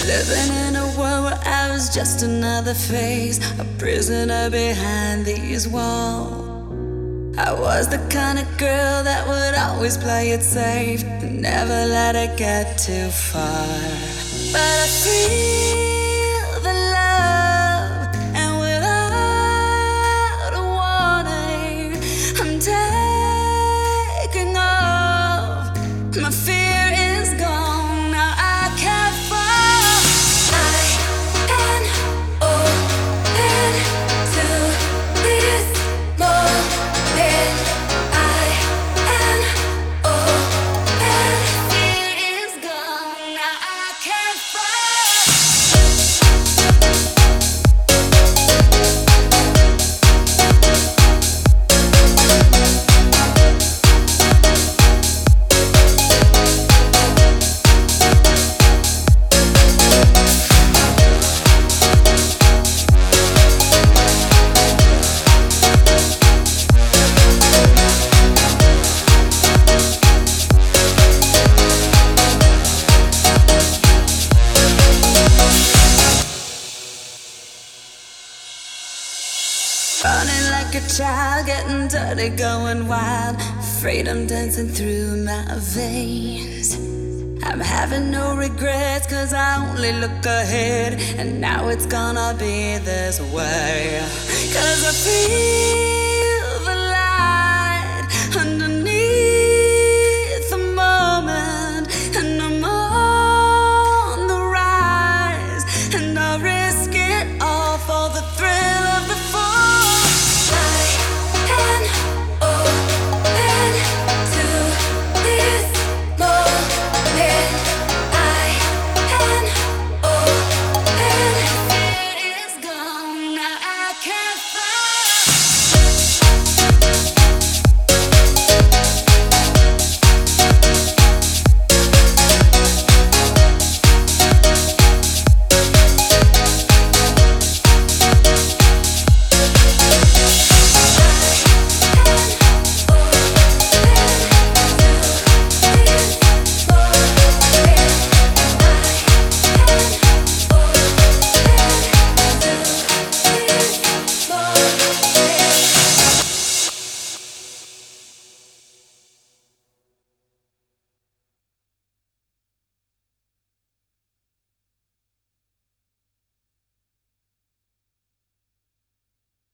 Living in a world where I was just another face, a prisoner behind these walls. I was the kind of girl that would always play it safe and never let it get too far. But I feel the love, and without a warning, I'm taking off. My fear is gone, now I can't fall. I am open to this moment. I am open. Fear is gone, now I can't running like a child, getting dirty, going wild. Freedom dancing through my veins. I'm having no regrets, cause I only look ahead, and now it's gonna be this way. Cause I feel the light underneath